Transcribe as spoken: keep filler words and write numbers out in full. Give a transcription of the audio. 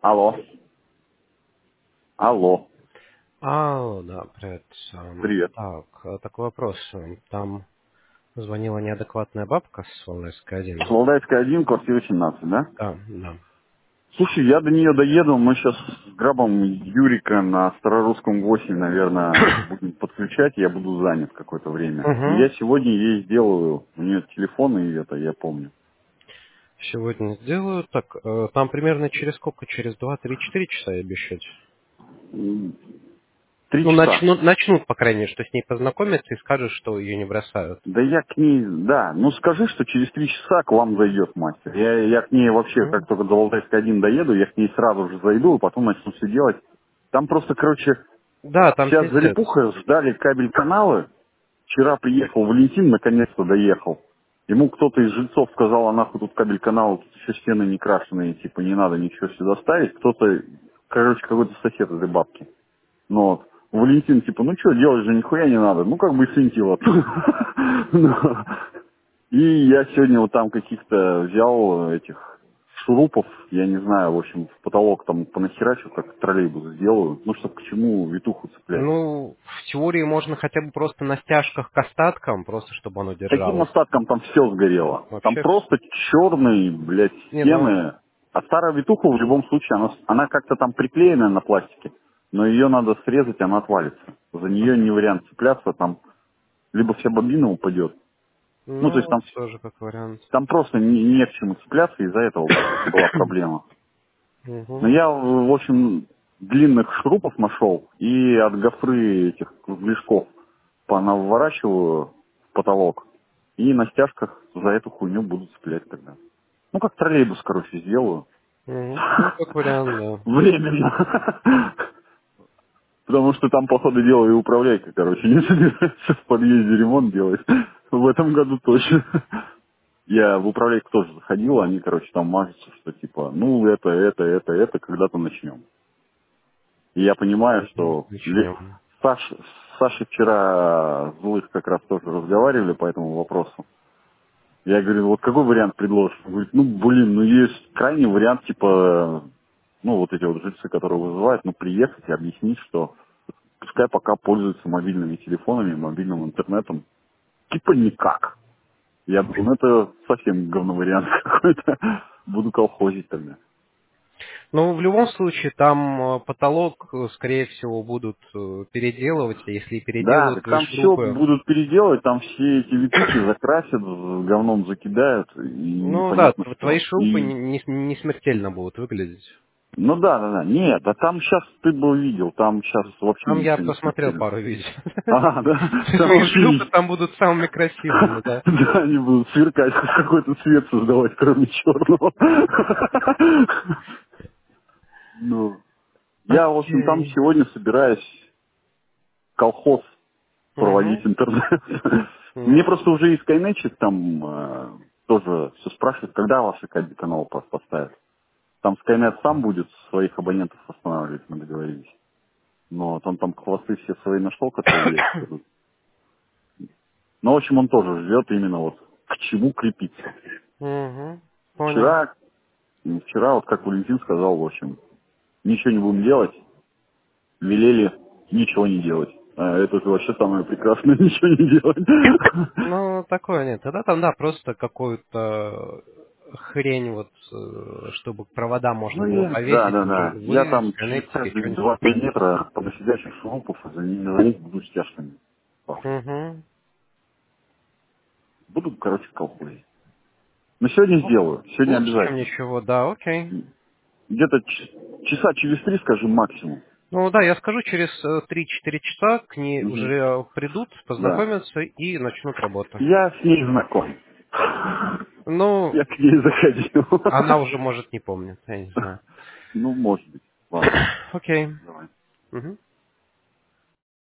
Алло. Алло. А, да, привет. Ам, Привет. Так, э, такой вопрос. Ам, Там звонила неадекватная бабка с Волнайской один. Солдатская один, квартира семнадцать, да? Да, да. Слушай, я до нее доеду. Мы сейчас с Грабом Юрика на Старорусском восемь, наверное, будем подключать. Я буду занят какое-то время. И Угу. я сегодня ей сделаю. У нее телефон и это, я помню. Сегодня сделаю. Так, э, там примерно через сколько? Через два, три, четыре часа обещать? М, Три Ну, часа. начнут, начнут, по крайней мере, что с ней познакомятся и скажут, что ее не бросают. Да я к ней, да, ну скажи, что через три часа к вам зайдет мастер. Я, я к ней вообще, М? как только до Валдайской один доеду, я к ней сразу же зайду, и потом начну все делать. Там просто, короче, Да, там вся пиздец. залипуха, ждали кабель-каналы. Вчера приехал Валентин, наконец-то доехал. Ему кто-то из жильцов сказал, а нахуй тут кабель-канал, тут еще стены не крашеные, типа не надо ничего сюда ставить. Кто-то, короче, какой-то сосед этой бабки. Ну вот. Валентин, типа, ну что, делать же нихуя не надо. Ну, как бы и свинтил оттуда. Ну, и я сегодня вот там каких-то взял этих шурупов, я не знаю, в общем, в потолок там понахерачу, как троллейбус сделаю. Ну, чтобы к чему витуху цеплять. Ну, в теории можно хотя бы просто на стяжках к остаткам, просто чтобы оно Каким держалось. остатком там все сгорело? Там Вообще просто черные, блядь, Не, ну, стены. А старая витуха в любом случае, она, она как-то там приклеена на пластике, но ее надо срезать, она отвалится. За нее не вариант цепляться, там либо вся бобина упадет. Ну, то есть ну, там, тоже как вариант. там просто не, не к чему цепляться, из-за этого была проблема. Но Угу. я, в общем, длинных шурупов нашел и от гофры этих кругляшков понаворачиваю в потолок. И на стяжках за эту хуйню буду цеплять тогда. Ну, как троллейбус, короче, сделаю. Угу. Ну, как вариант, да. Временно. Потому что там, по ходу дела, и управляйка, короче, не собирается в подъезде ремонт делать. В этом году точно. Я в управляйку тоже заходил, они, короче, там мажутся, что типа, ну, это, это, это, это, когда-то начнем. И я понимаю, Мгм. что ле- Начнем. Саш, с Сашей вчера злых как раз тоже разговаривали по этому вопросу. Я говорю, вот какой вариант предложишь? Он говорит, ну, блин, ну, есть крайний вариант, типа, ну, вот эти вот жильцы, которые вызывают, ну, приехать и объяснить, что пускай пока пользуются мобильными телефонами, мобильным интернетом. Типа никак. Я думаю, ну, это совсем говно вариант какой-то. Буду колхозить тогда. Ну, в любом случае, там э, потолок, э, скорее всего, будут э, переделывать, а если и Да, переделывают так твои там все шурупы, будут переделывать, там все эти витухи закрасят, говном закидают, и ну да, непонятно тв- твои что. шурупы И, не, не- не смертельно будут выглядеть. ну да, да, да, нет, а там сейчас ты бы увидел, там сейчас вообще Там я ничего не посмотрел смертельно. пару видео. А, да, То есть там мои вообще, шурупы там будут самыми красивыми, да. да, они будут сверкать, какой-то цвет создавать, кроме черного. Ну, я, в общем, там Окей. сегодня собираюсь колхоз проводить Угу. интернет. Мне Ну, просто уже из Кайнечек там э, тоже все спрашивают, когда ваши каналы поставят. Там Скайнет сам будет своих абонентов восстанавливать, мы договорились. Но вот он там хвосты все свои нашел, которые весят идут. Но, в общем, он тоже ждет именно вот к чему крепиться. угу. Понял. Вчера, м, вчера, вот как Валентин сказал, в общем, ничего не будем делать, велели ничего не делать. А это же вообще самое прекрасное, ничего не делать. Ну, такое нет. Тогда там, да, просто какую-то хрень, вот, э, чтобы провода можно Ну, было я, да, повесить, да, вы, да. Я вы там через сконнектите, каждые что-нибудь. два-три метра подосидящих шурупов, за ними за них буду стяжками. Угу. Буду, короче, колхозить. Но сегодня Ну, сделаю, сегодня лучше, чем обязательно. ничего, да, окей. Где-то ч- часа через три, скажем, максимум. Ну да, я скажу, через э, три-четыре часа к ней Мгм. уже э, придут, Да. познакомятся и начнут работу. Я с ней знаком. Ну, Я к ней заходил. она уже, может, не помнит, я не знаю. Ну, может быть. Ладно, Окей. давай. Мгм.